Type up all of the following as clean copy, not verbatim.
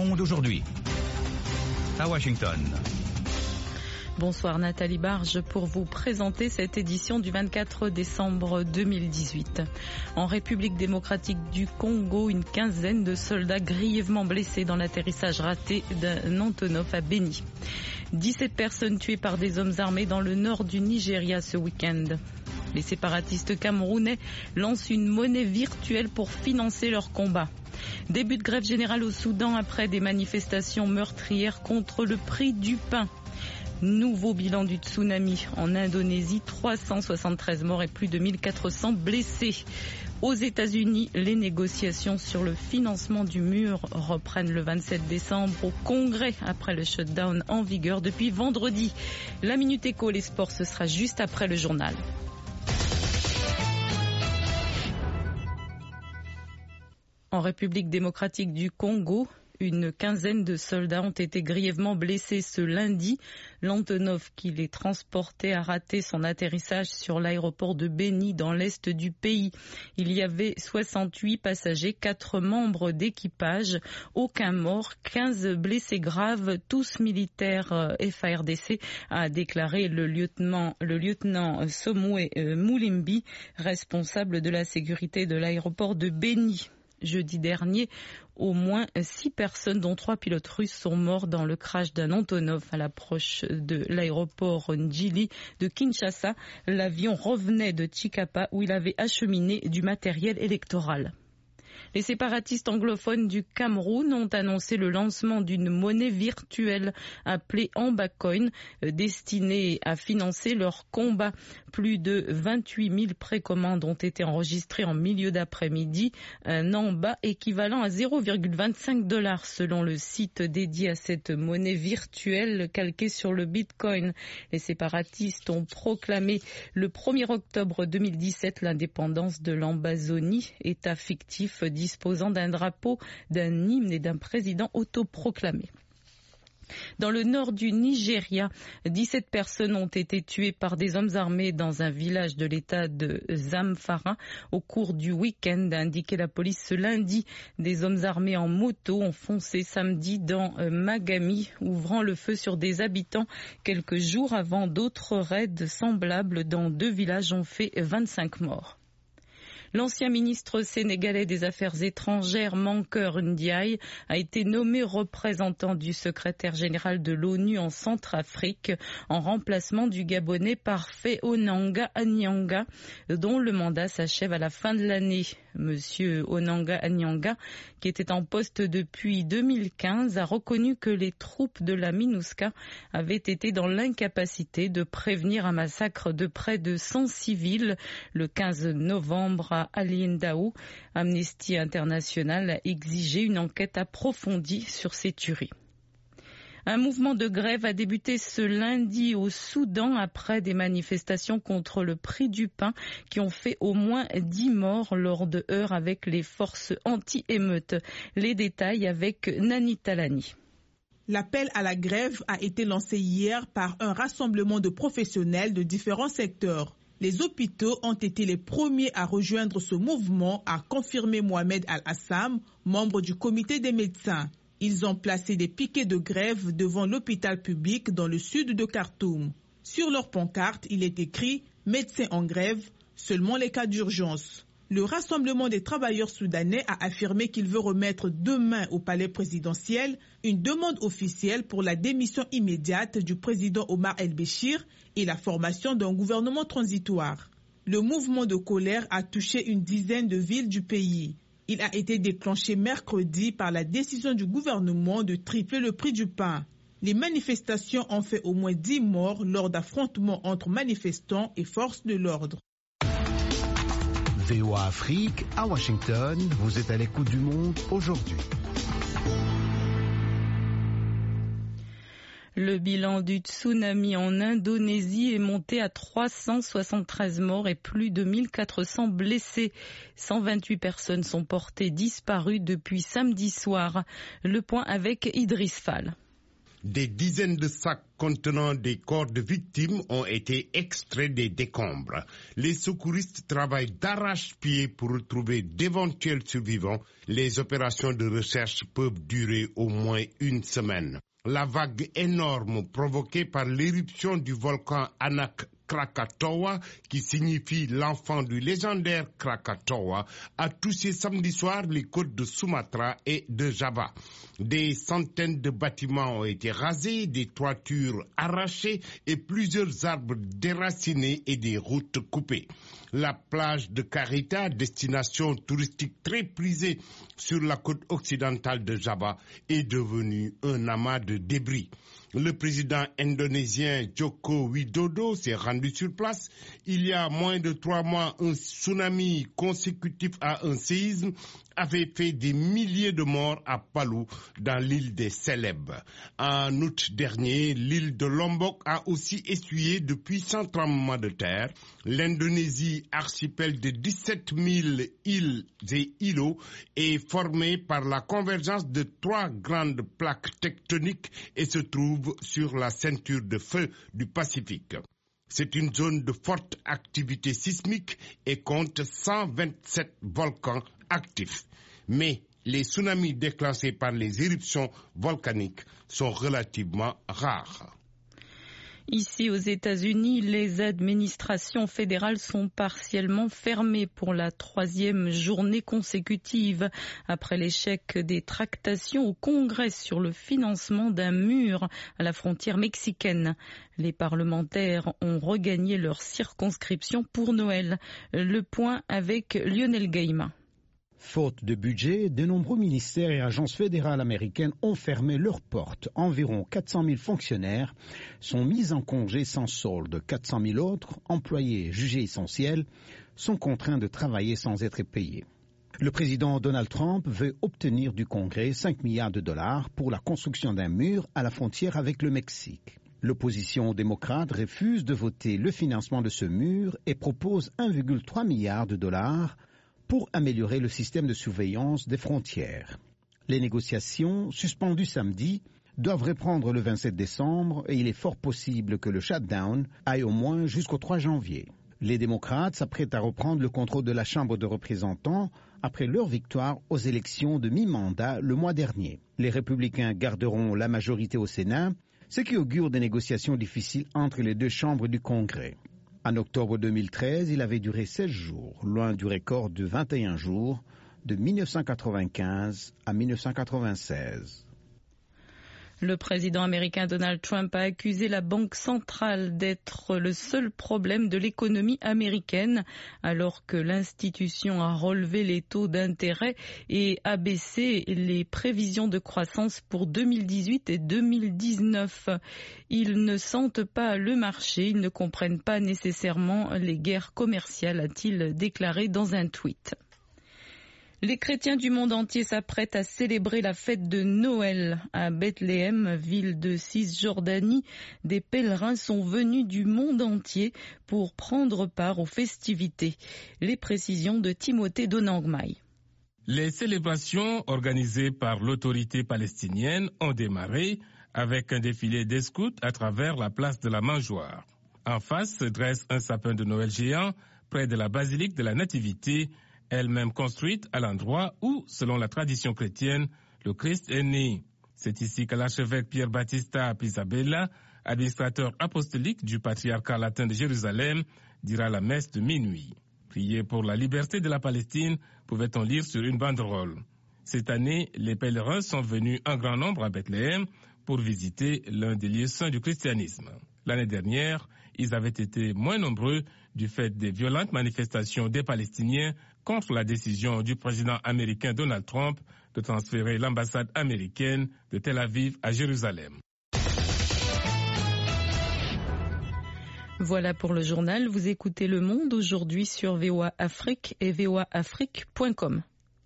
Monde aujourd'hui. À Washington. Bonsoir Nathalie Barge pour vous présenter cette édition du 24 décembre 2018. En République démocratique du Congo, une quinzaine de soldats grièvement blessés dans l'atterrissage raté d'un Antonov à Beni. 17 personnes tuées par des hommes armés dans le nord du Nigeria ce week-end. Les séparatistes camerounais lancent une monnaie virtuelle pour financer leur combat. Début de grève générale au Soudan après des manifestations meurtrières contre le prix du pain. Nouveau bilan du tsunami en Indonésie, 373 morts et plus de 1400 blessés. Aux États-Unis, les négociations sur le financement du mur reprennent le 27 décembre au Congrès après le shutdown en vigueur depuis vendredi. La Minute Éco, les sports, ce sera juste après le journal. En République démocratique du Congo, une quinzaine de soldats ont été grièvement blessés ce lundi. L'Antonov qui les transportait a raté son atterrissage sur l'aéroport de Beni dans l'est du pays. Il y avait 68 passagers, 4 membres d'équipage, aucun mort, 15 blessés graves, tous militaires FARDC, a déclaré le lieutenant Somoué Moulimbi, responsable de la sécurité de l'aéroport de Beni. Jeudi dernier, au moins 6 personnes, dont 3 pilotes russes, sont morts dans le crash d'un Antonov à l'approche de l'aéroport Ndjili de Kinshasa. L'avion revenait de Tshikapa où il avait acheminé du matériel électoral. Les séparatistes anglophones du Cameroun ont annoncé le lancement d'une monnaie virtuelle appelée Ambacoin, destinée à financer leur combat. Plus de 28 000 précommandes ont été enregistrées en milieu d'après-midi, un Amba équivalent à 0,25 $ selon le site dédié à cette monnaie virtuelle calquée sur le Bitcoin. Les séparatistes ont proclamé le 1er octobre 2017 l'indépendance de l'Ambazonie, État fictif disposant d'un drapeau, d'un hymne et d'un président autoproclamé. Dans le nord du Nigeria, 17 personnes ont été tuées par des hommes armés dans un village de l'état de Zamfara au cours du week-end, a indiqué la police ce lundi. Des hommes armés en moto ont foncé samedi dans Magami, ouvrant le feu sur des habitants quelques jours avant d'autres raids semblables dans 2 villages ont fait 25 morts. L'ancien ministre sénégalais des Affaires étrangères, Mankeur Ndiaye, a été nommé représentant du secrétaire général de l'ONU en Centrafrique, en remplacement du Gabonais Parfait Onanga Anyanga, dont le mandat s'achève à la fin de l'année. Monsieur Onanga Anyanga, qui était en poste depuis 2015, a reconnu que les troupes de la MINUSCA avaient été dans l'incapacité de prévenir un massacre de près de 100 civils le 15 novembre à Aliendaou. Amnesty International a exigé une enquête approfondie sur ces tueries. Un mouvement de grève a débuté ce lundi au Soudan après des manifestations contre le prix du pain qui ont fait au moins 10 morts lors de heurts avec les forces anti-émeutes. Les détails avec Nani Talani. L'appel à la grève a été lancé hier par un rassemblement de professionnels de différents secteurs. Les hôpitaux ont été les premiers à rejoindre ce mouvement, a confirmé Mohamed Al-Assam, membre du comité des médecins. Ils ont placé des piquets de grève devant l'hôpital public dans le sud de Khartoum. Sur leur pancarte, il est écrit « Médecins en grève, seulement les cas d'urgence ». Le Rassemblement des travailleurs soudanais a affirmé qu'il veut remettre demain au palais présidentiel une demande officielle pour la démission immédiate du président Omar El-Béchir et la formation d'un gouvernement transitoire. Le mouvement de colère a touché une dizaine de villes du pays. Il a été déclenché mercredi par la décision du gouvernement de tripler le prix du pain. Les manifestations ont fait au moins 10 morts lors d'affrontements entre manifestants et forces de l'ordre. VOA Afrique, à Washington, vous êtes à l'écoute du monde aujourd'hui. Le bilan du tsunami en Indonésie est monté à 373 morts et plus de 1400 blessés. 128 personnes sont portées disparues depuis samedi soir. Le point avec Idriss Fall. Des dizaines de sacs contenant des corps de victimes ont été extraits des décombres. Les secouristes travaillent d'arrache-pied pour retrouver d'éventuels survivants. Les opérations de recherche peuvent durer au moins une semaine. La vague énorme provoquée par l'éruption du volcan Anak Krakatoa, qui signifie l'enfant du légendaire Krakatoa, a touché samedi soir les côtes de Sumatra et de Java. Des centaines de bâtiments ont été rasés, des toitures arrachées et plusieurs arbres déracinés et des routes coupées. La plage de Karita, destination touristique très prisée sur la côte occidentale de Java, est devenue un amas de débris. Le président indonésien Joko Widodo s'est rendu sur place. Il y a moins de 3 mois, un tsunami consécutif à un séisme avait fait des milliers de morts à Palu, dans l'île des Célèbes. En août dernier, l'île de Lombok a aussi essuyé de puissants tremblements de terre. L'Indonésie, archipel de 17 000 îles et îlots, est formée par la convergence de 3 grandes plaques tectoniques et se trouve sur la ceinture de feu du Pacifique. C'est une zone de forte activité sismique et compte 127 volcans actifs. Mais les tsunamis déclenchés par les éruptions volcaniques sont relativement rares. Ici aux États-Unis, les administrations fédérales sont partiellement fermées pour la 3e journée consécutive après l'échec des tractations au Congrès sur le financement d'un mur à la frontière mexicaine. Les parlementaires ont regagné leur circonscription pour Noël. Le point avec Lionel Gaïma. Faute de budget, de nombreux ministères et agences fédérales américaines ont fermé leurs portes. Environ 400 000 fonctionnaires sont mis en congé sans solde. 400 000 autres, employés jugés essentiels, sont contraints de travailler sans être payés. Le président Donald Trump veut obtenir du Congrès 5 milliards de dollars pour la construction d'un mur à la frontière avec le Mexique. L'opposition démocrate refuse de voter le financement de ce mur et propose 1,3 milliard de dollars pour améliorer le système de surveillance des frontières. Les négociations, suspendues samedi, doivent reprendre le 27 décembre et il est fort possible que le shutdown aille au moins jusqu'au 3 janvier. Les démocrates s'apprêtent à reprendre le contrôle de la Chambre de représentants après leur victoire aux élections de mi-mandat le mois dernier. Les républicains garderont la majorité au Sénat, ce qui augure des négociations difficiles entre les deux chambres du Congrès. En octobre 2013, il avait duré 16 jours, loin du record de 21 jours de 1995 à 1996. Le président américain Donald Trump a accusé la Banque centrale d'être le seul problème de l'économie américaine, alors que l'institution a relevé les taux d'intérêt et abaissé les prévisions de croissance pour 2018 et 2019. Ils ne sentent pas le marché, ils ne comprennent pas nécessairement les guerres commerciales, a-t-il déclaré dans un tweet. Les chrétiens du monde entier s'apprêtent à célébrer la fête de Noël à Bethléem, ville de Cisjordanie. Des pèlerins sont venus du monde entier pour prendre part aux festivités. Les précisions de Timothée Donangmai. Les célébrations organisées par l'autorité palestinienne ont démarré avec un défilé des scouts à travers la place de la Mangeoire. En face se dresse un sapin de Noël géant près de la basilique de la Nativité, elle-même construite à l'endroit où, selon la tradition chrétienne, le Christ est né. C'est ici que l'archevêque Pierre Battista Pisabella, administrateur apostolique du patriarcat latin de Jérusalem, dira la messe de minuit. Prier pour la liberté de la Palestine, pouvait-on lire sur une banderole. Cette année, les pèlerins sont venus en grand nombre à Bethléem pour visiter l'un des lieux saints du christianisme. L'année dernière, ils avaient été moins nombreux du fait des violentes manifestations des Palestiniens contre la décision du président américain Donald Trump de transférer l'ambassade américaine de Tel Aviv à Jérusalem. Voilà pour le journal. Vous écoutez Le Monde aujourd'hui sur VOA Afrique et voaafrique.com.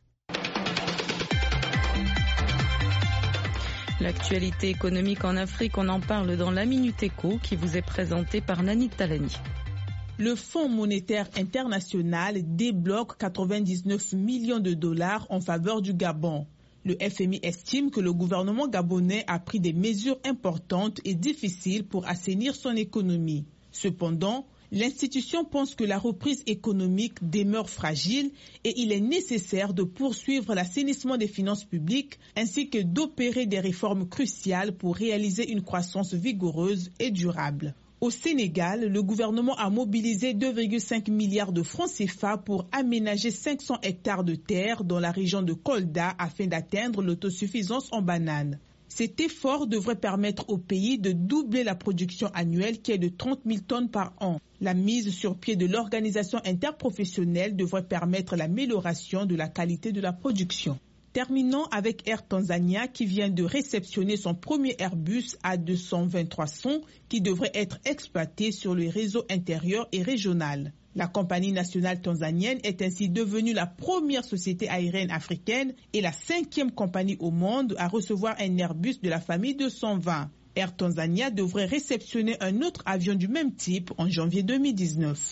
L'actualité économique en Afrique, on en parle dans la Minute Éco qui vous est présentée par Nani Talani. Le Fonds monétaire international débloque 99 millions de dollars en faveur du Gabon. Le FMI estime que le gouvernement gabonais a pris des mesures importantes et difficiles pour assainir son économie. Cependant, l'institution pense que la reprise économique demeure fragile et il est nécessaire de poursuivre l'assainissement des finances publiques ainsi que d'opérer des réformes cruciales pour réaliser une croissance vigoureuse et durable. Au Sénégal, le gouvernement a mobilisé 2,5 milliards de francs CFA pour aménager 500 hectares de terre dans la région de Kolda afin d'atteindre l'autosuffisance en bananes. Cet effort devrait permettre au pays de doubler la production annuelle qui est de 30 000 tonnes par an. La mise sur pied de l'organisation interprofessionnelle devrait permettre l'amélioration de la qualité de la production. Terminons avec Air Tanzania qui vient de réceptionner son premier Airbus A220-300 qui devrait être exploité sur le réseau intérieur et régional. La compagnie nationale tanzanienne est ainsi devenue la première société aérienne africaine et la 5e compagnie au monde à recevoir un Airbus de la famille 220. Air Tanzania devrait réceptionner un autre avion du même type en janvier 2019.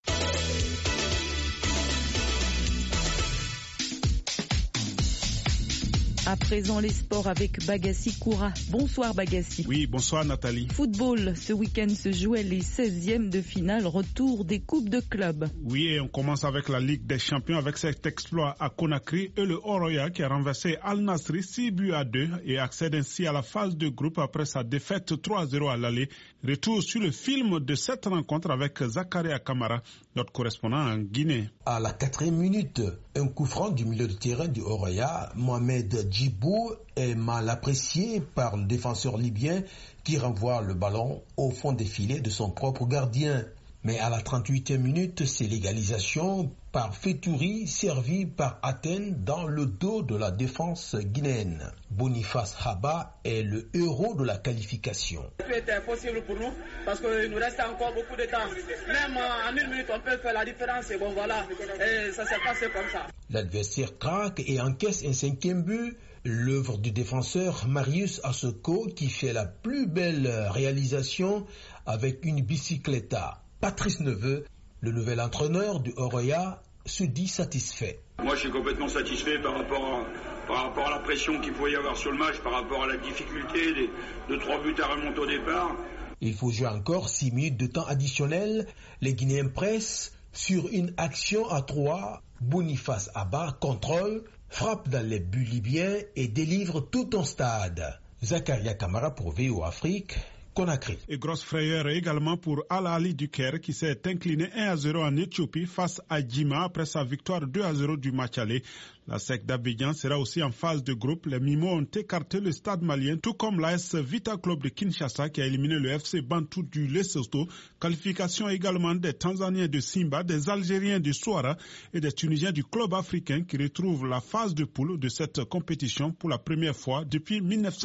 À présent, les sports avec Bagassi Koura. Bonsoir Bagassi. Oui, bonsoir Nathalie. Football, ce week-end se jouaient les 16e de finale, retour des coupes de club. Oui, et on commence avec la Ligue des Champions avec cet exploit à Conakry et le Oroya qui a renversé Al Nassr 6-2 et accède ainsi à la phase de groupe après sa défaite 3-0 à l'aller. Retour sur le film de cette rencontre avec Zakaria Kamara, notre correspondant en Guinée. À la 4e minute, un coup franc du milieu de terrain du Oroya, Mohamed Djibou est mal apprécié par le défenseur libyen qui renvoie le ballon au fond des filets de son propre gardien. Mais à la 38e minute, c'est l'égalisation par Fetouri servi par Athènes dans le dos de la défense guinéenne. Boniface Haba est le héros de la qualification. C'est impossible pour nous parce qu'il nous reste encore beaucoup de temps. Même en 1 minute, on peut faire la différence et bon voilà, et ça s'est passé comme ça. L'adversaire craque et encaisse un 5e but. L'œuvre du défenseur Marius Assoko qui fait la plus belle réalisation avec une bicycletta. Patrice Neveu, le nouvel entraîneur du Oroya, se dit satisfait. Moi, je suis complètement satisfait par rapport à la pression qu'il pouvait y avoir sur le match, par rapport à la difficulté de 3 buts à remonter au départ. Il faut jouer encore 6 minutes de temps additionnel. Les Guinéens pressent sur une action à 3. Boniface Abba contrôle, frappe dans les buts libyens et délivre tout un stade. Zakaria Kamara pour VO Afrique. Conakry. Et grosse frayeur également pour Al Ahly du Caire qui s'est incliné 1-0 en Éthiopie face à Djima après sa victoire 2-0 du match aller. La SEC d'Abidjan sera aussi en phase de groupe. Les Mimos ont écarté le stade malien, tout comme l'AS Vita Club de Kinshasa qui a éliminé le FC Bantou du Lesotho. Qualification également des Tanzaniens de Simba, des Algériens du Souara et des Tunisiens du club africain qui retrouvent la phase de poule de cette compétition pour la première fois depuis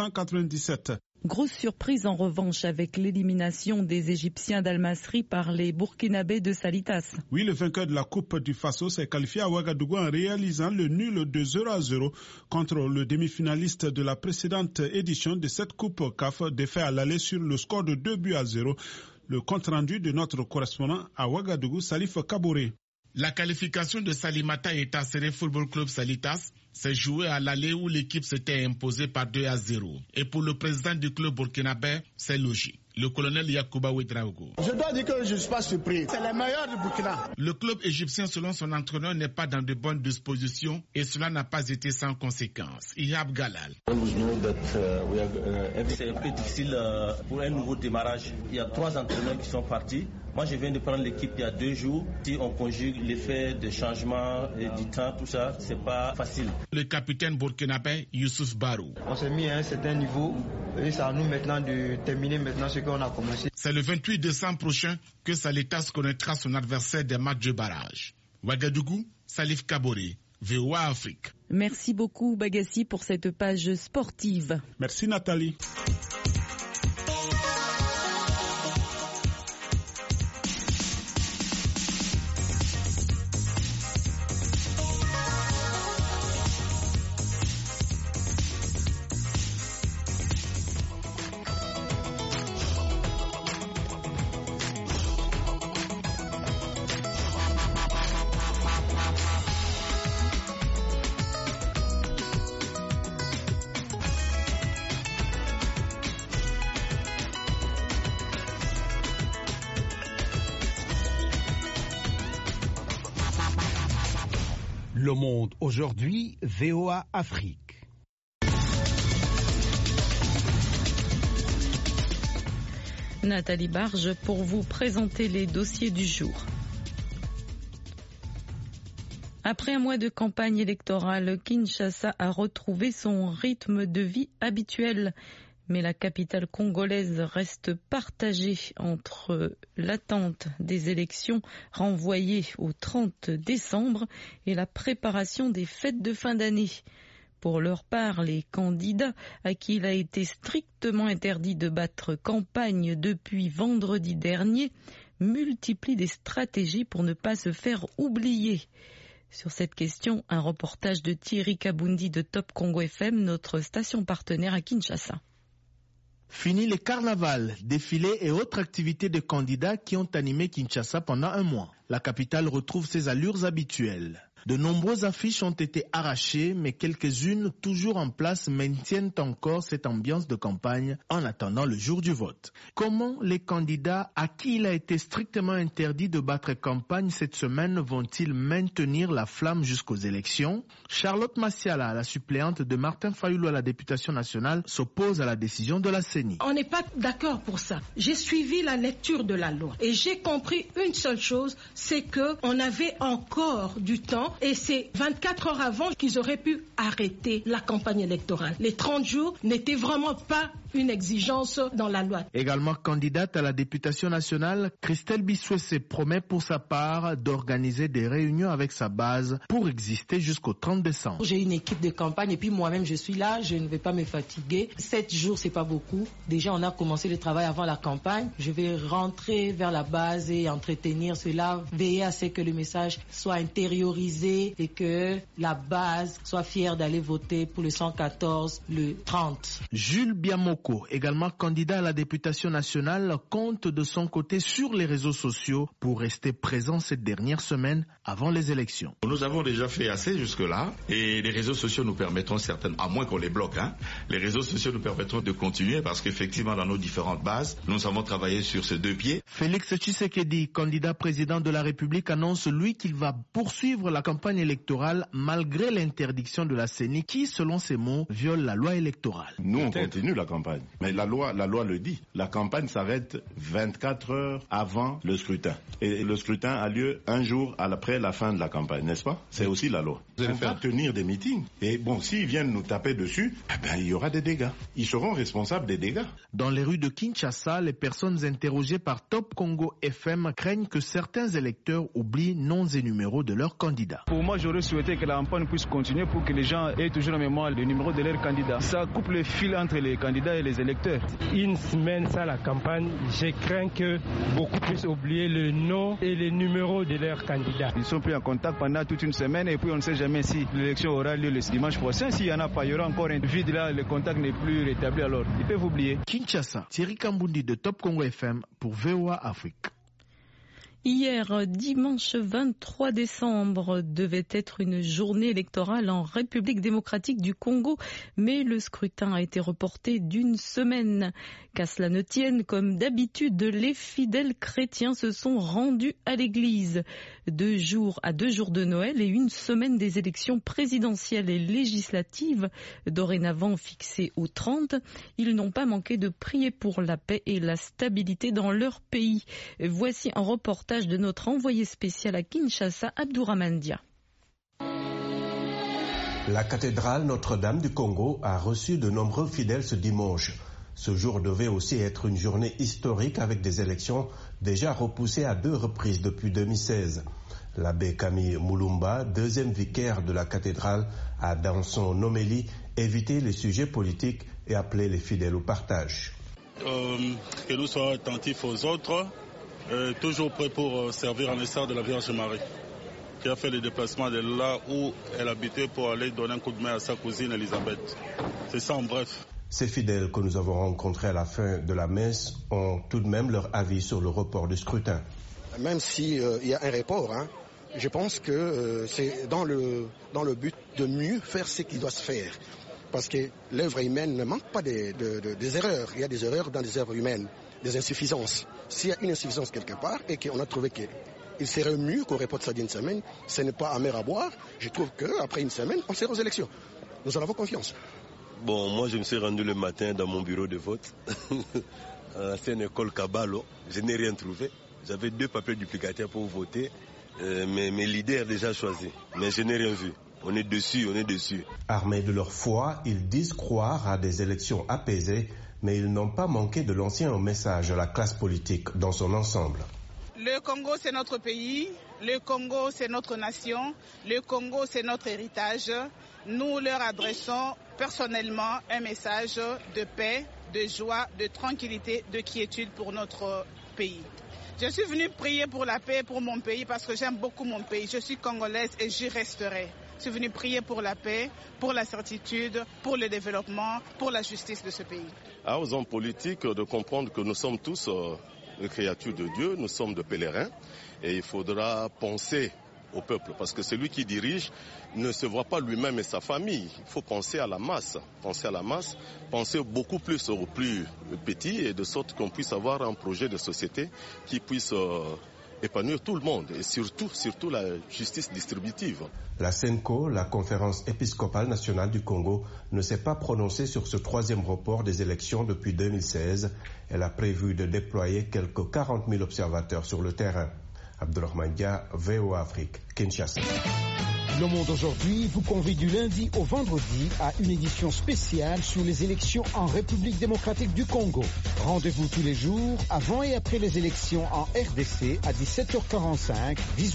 1997. Grosse surprise en revanche avec l'élimination des Égyptiens d'Al Masry par les Burkinabés de Salitas. Oui, le vainqueur de la Coupe du Faso s'est qualifié à Ouagadougou en réalisant le nul de 0-0 contre le demi-finaliste de la précédente édition de cette Coupe CAF, défait à l'aller sur le score de 2-0. Le compte-rendu de notre correspondant à Ouagadougou, Salif Kabouré. La qualification de Salimata et Tassere Football Club Salitas s'est jouée à l'aller où l'équipe s'était imposée par 2-0. Et pour le président du club burkinabé, c'est logique. Le colonel Yacouba Ouedraogo. Je dois dire que je ne suis pas surpris. C'est les meilleurs du Burkina. Le club égyptien, selon son entraîneur, n'est pas dans de bonnes dispositions et cela n'a pas été sans conséquences. Ihab Galal. C'est un peu difficile pour un nouveau démarrage. Il y a 3 entraîneurs qui sont partis. Moi, je viens de prendre l'équipe il y a 2 jours. Si on conjugue l'effet de changement et du temps, tout ça, c'est pas facile. Le capitaine burkinabé Youssouf Barou. On s'est mis à un certain niveau et c'est à nous maintenant de terminer maintenant ce qu'on a commencé. C'est le 28 décembre prochain que Salitas connaîtra son adversaire des matchs de barrage. Ouagadougou, Salif Kaboré, VOA Afrique. Merci beaucoup Bagassi pour cette page sportive. Merci Nathalie. Le Monde aujourd'hui, VOA Afrique. Nathalie Barge pour vous présenter les dossiers du jour. Après un mois de campagne électorale, Kinshasa a retrouvé son rythme de vie habituel. Mais la capitale congolaise reste partagée entre l'attente des élections renvoyées au 30 décembre et la préparation des fêtes de fin d'année. Pour leur part, les candidats à qui il a été strictement interdit de battre campagne depuis vendredi dernier multiplient des stratégies pour ne pas se faire oublier. Sur cette question, un reportage de Thierry Kabundi de Top Congo FM, notre station partenaire à Kinshasa. Fini les carnavals, défilés et autres activités de candidats qui ont animé Kinshasa pendant un mois. La capitale retrouve ses allures habituelles. De nombreuses affiches ont été arrachées, mais quelques-unes, toujours en place, maintiennent encore cette ambiance de campagne en attendant le jour du vote. Comment les candidats à qui il a été strictement interdit de battre campagne cette semaine vont-ils maintenir la flamme jusqu'aux élections? Charlotte Massiala, la suppléante de Martin Fayulu à la députation nationale, s'oppose à la décision de la CENI. On n'est pas d'accord pour ça. J'ai suivi la lecture de la loi et j'ai compris une seule chose, c'est qu'on avait encore du temps. Et c'est 24 heures avant qu'ils auraient pu arrêter la campagne électorale. Les 30 jours n'étaient vraiment pas une exigence dans la loi. Également candidate à la députation nationale, Christelle Bissouessé promet pour sa part d'organiser des réunions avec sa base pour exister jusqu'au 30 décembre. J'ai une équipe de campagne et puis moi-même je suis là, je ne vais pas me fatiguer. 7 jours, c'est pas beaucoup. Déjà, on a commencé le travail avant la campagne. Je vais rentrer vers la base et entretenir cela, veiller à ce que le message soit intériorisé et que la base soit fière d'aller voter pour le 114 le 30. Jules Biamoko, également candidat à la députation nationale, compte de son côté sur les réseaux sociaux pour rester présent cette dernière semaine avant les élections. Nous avons déjà fait assez jusque-là et les réseaux sociaux nous permettront certainement, à moins qu'on les bloque, les réseaux sociaux nous permettront de continuer parce qu'effectivement dans nos différentes bases, nous avons travaillé sur ces deux pieds. Félix Tshisekedi, candidat président de la République, annonce lui qu'il va poursuivre la campagne électorale malgré l'interdiction de la CENI qui, selon ses mots, viole la loi électorale. Nous, on continue la campagne. Mais la loi le dit. La campagne s'arrête 24 heures avant le scrutin. Et le scrutin a lieu un jour après la fin de la campagne, n'est-ce pas? C'est aussi la loi. Vous allez faire tenir des meetings. Et bon, s'ils viennent nous taper dessus, il y aura des dégâts. Ils seront responsables des dégâts. Dans les rues de Kinshasa, les personnes interrogées par Top Congo FM craignent que certains électeurs oublient noms et numéros de leurs candidats. Pour moi, j'aurais souhaité que la campagne puisse continuer pour que les gens aient toujours en mémoire le numéro de leurs candidats. Ça coupe le fil entre les candidats et les électeurs. Une semaine sans la campagne, je crains que beaucoup puissent oublier le nom et les numéros de leurs candidats. Ils sont pris en contact pendant toute une semaine et puis on ne sait jamais si l'élection aura lieu le dimanche prochain. S'il n'y en a pas, il y aura encore un vide là, le contact n'est plus rétabli alors. Ils peuvent oublier. Kinshasa, Thierry Kambundi de Top Congo FM pour VOA Afrique. Hier, dimanche 23 décembre, devait être une journée électorale en République démocratique du Congo, mais le scrutin a été reporté d'une semaine. Qu'à cela ne tienne, comme d'habitude, les fidèles chrétiens se sont rendus à l'église. 2 jours de Noël et une semaine des élections présidentielles et législatives, dorénavant fixées au 30, ils n'ont pas manqué de prier pour la paix et la stabilité dans leur pays. Voici un reportage de notre envoyé spécial à Kinshasa, Abdourahmane Dia. La cathédrale Notre-Dame du Congo a reçu de nombreux fidèles ce dimanche. Ce jour devait aussi être une journée historique avec des élections déjà repoussées à 2 reprises depuis 2016. L'abbé Camille Moulumba, deuxième vicaire de la cathédrale, a dans son homélie évité les sujets politiques et appelé les fidèles au partage. Que nous soyons attentifs aux autres, toujours prêts pour servir en égard de la Vierge Marie, qui a fait le déplacement de là où elle habitait pour aller donner un coup de main à sa cousine Elisabeth. C'est ça en bref. Ces fidèles que nous avons rencontrés à la fin de la messe ont tout de même leur avis sur le report du scrutin. Même s'il y a un report, je pense que c'est dans le but de mieux faire ce qui doit se faire. Parce que l'œuvre humaine ne manque pas des erreurs. Il y a des erreurs dans les œuvres humaines, des insuffisances. S'il y a une insuffisance quelque part et qu'on a trouvé que il serait mieux qu'on reporte ça d'une semaine. Ce n'est pas amer à boire. Je trouve qu'après une semaine, on sera aux élections. Nous en avons confiance. Bon, moi je me suis rendu le matin dans mon bureau de vote. C'est une école Caballo. Je n'ai rien trouvé. J'avais 2 papiers duplicataires pour voter. Mais mes leaders déjà choisis. Mais je n'ai rien vu. On est dessus. Armés de leur foi, ils disent croire à des élections apaisées, mais ils n'ont pas manqué de lancer un message à la classe politique dans son ensemble. Le Congo, c'est notre pays. Le Congo, c'est notre nation. Le Congo, c'est notre héritage. Nous leur adressons personnellement un message de paix, de joie, de tranquillité, de quiétude pour notre pays. Je suis venue prier pour la paix pour mon pays parce que j'aime beaucoup mon pays. Je suis congolaise et j'y resterai. Je suis venue prier pour la paix, pour la certitude, pour le développement, pour la justice de ce pays. Aux hommes politiques de comprendre que nous sommes tous les créatures de Dieu, nous sommes des pèlerins et il faudra penser au peuple parce que celui qui dirige ne se voit pas lui-même et sa famille. Il faut penser à la masse, penser beaucoup plus aux plus petits et de sorte qu'on puisse avoir un projet de société qui puisse épanouir tout le monde et surtout la justice distributive. La CENCO, la Conférence épiscopale nationale du Congo, ne s'est pas prononcée sur ce 3e report des élections depuis 2016. Elle a prévu de déployer quelques 40 000 observateurs sur le terrain. Abdourahmane Dia, VOA Afrique, Kinshasa. Le Monde aujourd'hui vous convie du lundi au vendredi à une édition spéciale sur les élections en République démocratique du Congo. Rendez-vous tous les jours avant et après les élections en RDC à 17h45,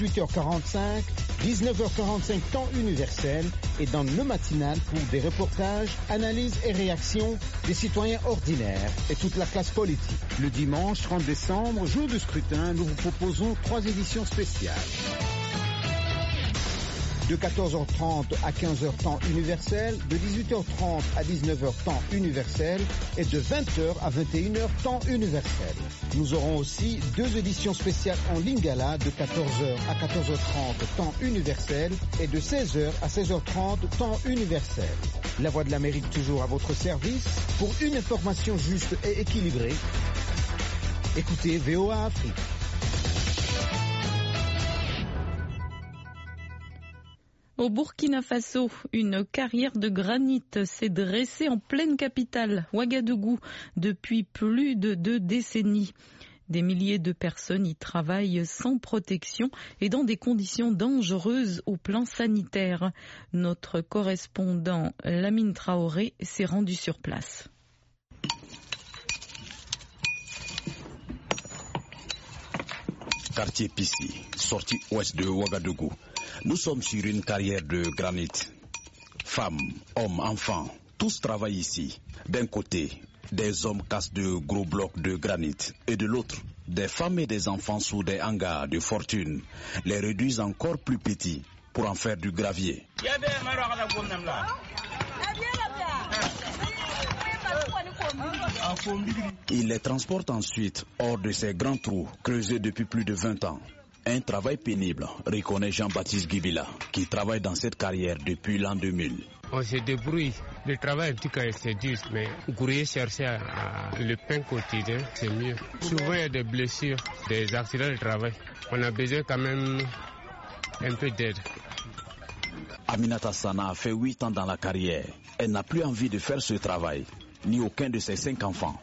18h45, 19h45 temps universel et dans le matinal pour des reportages, analyses et réactions des citoyens ordinaires et toute la classe politique. Le dimanche 30 décembre, jour de scrutin, nous vous proposons 3 éditions spéciales. De 14h30 à 15h temps universel, de 18h30 à 19h temps universel et de 20h à 21h temps universel. Nous aurons aussi 2 éditions spéciales en Lingala de 14h à 14h30 temps universel et de 16h à 16h30 temps universel. La Voix de l'Amérique toujours à votre service pour une information juste et équilibrée. Écoutez VOA Afrique. Au Burkina Faso, une carrière de granit s'est dressée en pleine capitale, Ouagadougou, depuis plus de 2 décennies. Des milliers de personnes y travaillent sans protection et dans des conditions dangereuses au plan sanitaire. Notre correspondant Lamine Traoré s'est rendu sur place. Quartier Pissi, sortie ouest de Ouagadougou. Nous sommes sur une carrière de granit. Femmes, hommes, enfants, tous travaillent ici. D'un côté, des hommes cassent de gros blocs de granit et de l'autre, des femmes et des enfants sous des hangars de fortune les réduisent encore plus petits pour en faire du gravier. Ils les transportent ensuite hors de ces grands trous creusés depuis plus de 20 ans. Un travail pénible, reconnaît Jean-Baptiste Guibila, qui travaille dans cette carrière depuis l'an 2000. On se débrouille. Le travail, en tout cas, c'est dur, mais grouiller, chercher le pain quotidien, c'est mieux. Souvent, il y a des blessures, des accidents de travail. On a besoin quand même un peu d'aide. Aminata Sana a fait 8 ans dans la carrière. Elle n'a plus envie de faire ce travail, ni aucun de ses 5 enfants.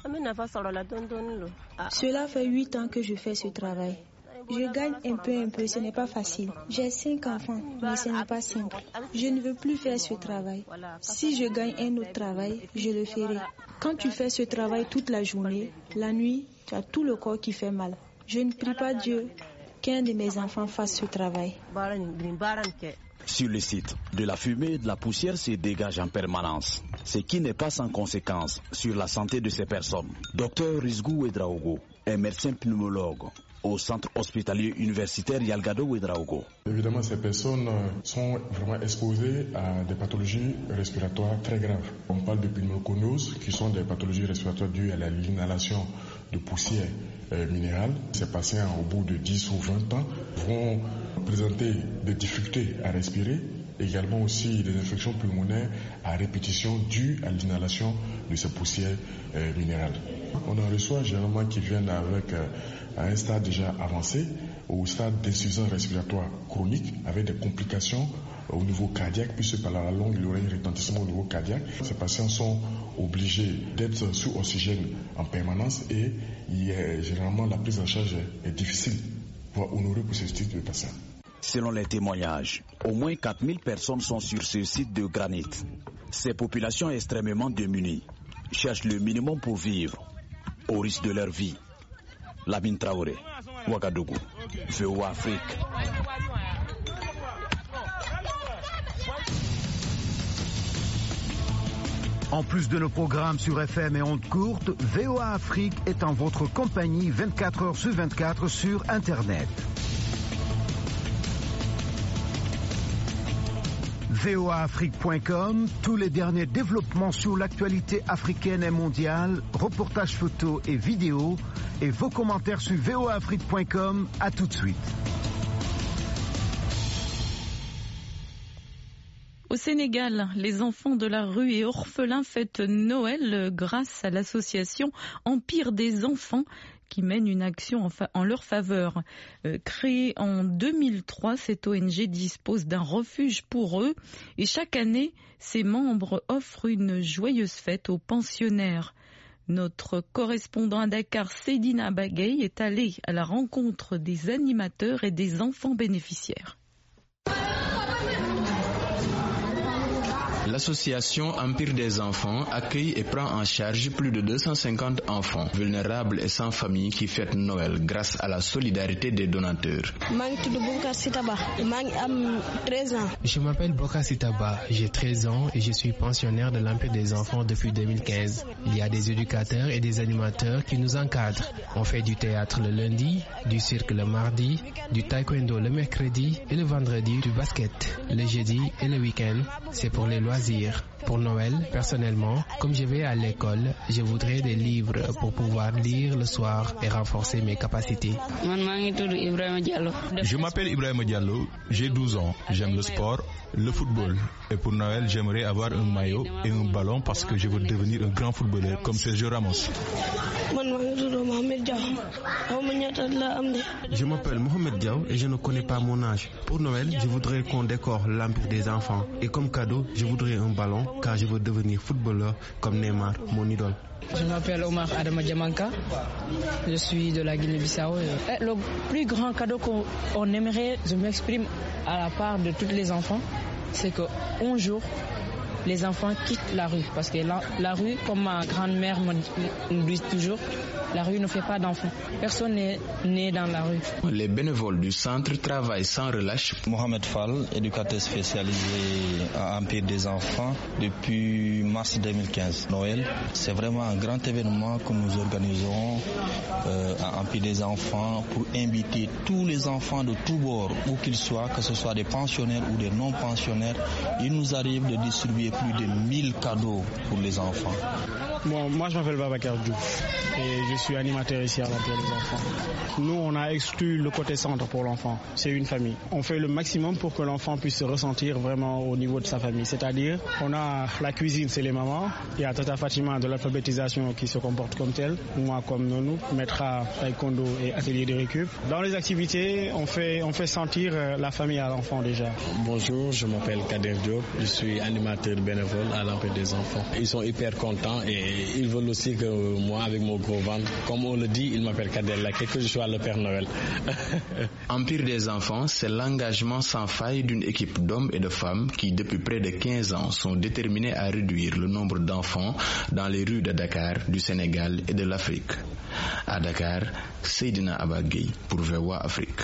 Cela fait 8 ans que je fais ce travail. Je gagne un peu, ce n'est pas facile. J'ai 5 enfants, mais ce n'est pas simple. Je ne veux plus faire ce travail. Si je gagne un autre travail, je le ferai. Quand tu fais ce travail toute la journée, la nuit, tu as tout le corps qui fait mal. Je ne prie pas Dieu qu'un de mes enfants fasse ce travail. Sur le site, de la fumée et de la poussière se dégagent en permanence, ce qui n'est pas sans conséquence sur la santé de ces personnes. Docteur Rizgou Ouedraogo est médecin pneumologue au centre hospitalier universitaire Yalgado Ouedraogo. Évidemment, ces personnes sont vraiment exposées à des pathologies respiratoires très graves. On parle de pneumoconiose, qui sont des pathologies respiratoires dues à l'inhalation de poussière minérale. Ces patients, au bout de 10 ou 20 ans, vont présenter des difficultés à respirer, également aussi des infections pulmonaires à répétition dues à l'inhalation de ces poussières minérales. On en reçoit généralement qui viennent avec à un stade déjà avancé, au stade d'insuffisance respiratoire chronique avec des complications au niveau cardiaque, puisque par la longue, il y aurait un retentissement au niveau cardiaque. Ces patients sont obligés d'être sous oxygène en permanence et généralement la prise en charge est difficile, voire honorée pour ce type de patients. Selon les témoignages, au moins 4000 personnes sont sur ce site de granit. Ces populations extrêmement démunies cherchent le minimum pour vivre, au risque de leur vie. Lamine Traoré, Ouagadougou, VOA Afrique. En plus de nos programmes sur FM et ondes courtes, VOA Afrique est en votre compagnie 24 heures sur 24 sur Internet. voaafrique.com, tous les derniers développements sur l'actualité africaine et mondiale, reportages photos et vidéos, et vos commentaires sur voaafrique.com. À tout de suite. Au Sénégal, les enfants de la rue et orphelins fêtent Noël grâce à l'association Empire des enfants qui mène une action en leur faveur. Créée en 2003, cette ONG dispose d'un refuge pour eux et chaque année, ses membres offrent une joyeuse fête aux pensionnaires. Notre correspondant à Dakar, Seydina Bagay, est allé à la rencontre des animateurs et des enfants bénéficiaires. L'association Empire des enfants accueille et prend en charge plus de 250 enfants vulnérables et sans famille qui fêtent Noël grâce à la solidarité des donateurs. Je m'appelle Bokar Sitaba, j'ai 13 ans et je suis pensionnaire de l'Empire des enfants depuis 2015. Il y a des éducateurs et des animateurs qui nous encadrent. On fait du théâtre le lundi, du cirque le mardi, du taekwondo le mercredi et le vendredi du basket. Le jeudi et le week-end, c'est pour les loisirs. Pour Noël, personnellement, comme je vais à l'école, je voudrais des livres pour pouvoir lire le soir et renforcer mes capacités. Je m'appelle Ibrahima Diallo, j'ai 12 ans, j'aime le sport, le football. Et pour Noël, j'aimerais avoir un maillot et un ballon parce que je veux devenir un grand footballeur comme Sergio Ramos. Je m'appelle Mohamed Diaw et je ne connais pas mon âge. Pour Noël, je voudrais qu'on décore l'Empire des enfants. Et comme cadeau, je voudrais un ballon car je veux devenir footballeur comme Neymar, mon idole. Je m'appelle Omar Adama Diamanka, je suis de la Guinée-Bissau. Le plus grand cadeau qu'on aimerait, je m'exprime à la part de tous les enfants, c'est qu'un jour, les enfants quittent la rue. Parce que la rue, comme ma grand-mère me dit toujours, la rue ne fait pas d'enfants. Personne n'est né dans la rue. Les bénévoles du centre travaillent sans relâche. Mohamed Fall, éducateur spécialisé à Empire des enfants depuis mars 2015. Noël, c'est vraiment un grand événement que nous organisons à Empire des enfants pour inviter tous les enfants de tous bords, où qu'ils soient, que ce soit des pensionnaires ou des non-pensionnaires. Il nous arrive de distribuer plus de 1000 cadeaux pour les enfants. Bon, moi je m'appelle Babacar Diouf et je suis animateur ici à l'Empire des enfants. Nous, on a exclu le côté centre pour l'enfant. C'est une famille. On fait le maximum pour que l'enfant puisse se ressentir vraiment au niveau de sa famille. C'est-à-dire, on a la cuisine, c'est les mamans. Il y a Tata Fatima de l'alphabétisation qui se comporte comme telle. Moi, comme Nonou, mettra taekwondo et atelier de récup. Dans les activités, on fait sentir la famille à l'enfant déjà. Bonjour, je m'appelle Kader Diop. Je suis animateur bénévole à l'Empire des enfants. Ils sont hyper contents et ils veulent aussi que moi, avec mon gros ventre, comme on le dit, ils m'appellent Kader Laké, que je sois le Père Noël. Empire des enfants, c'est l'engagement sans faille d'une équipe d'hommes et de femmes qui, depuis près de 15 ans, sont déterminés à réduire le nombre d'enfants dans les rues de Dakar, du Sénégal et de l'Afrique. À Dakar, Seydina Abagay pour VOA Afrique.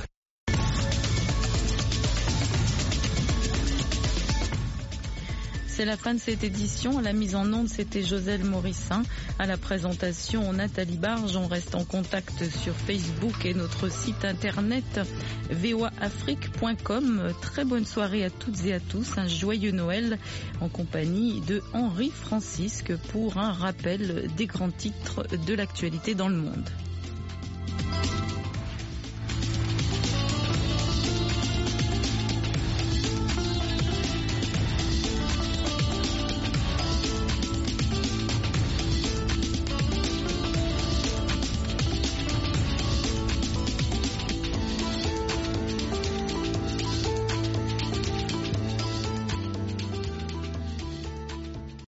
C'est la fin de cette édition. À la mise en onde, c'était Joselle Morissin. À la présentation, Nathalie Barge. On reste en contact sur Facebook et notre site internet voaafrique.com. Très bonne soirée à toutes et à tous. Un joyeux Noël en compagnie de Henri Francisque pour un rappel des grands titres de l'actualité dans le monde.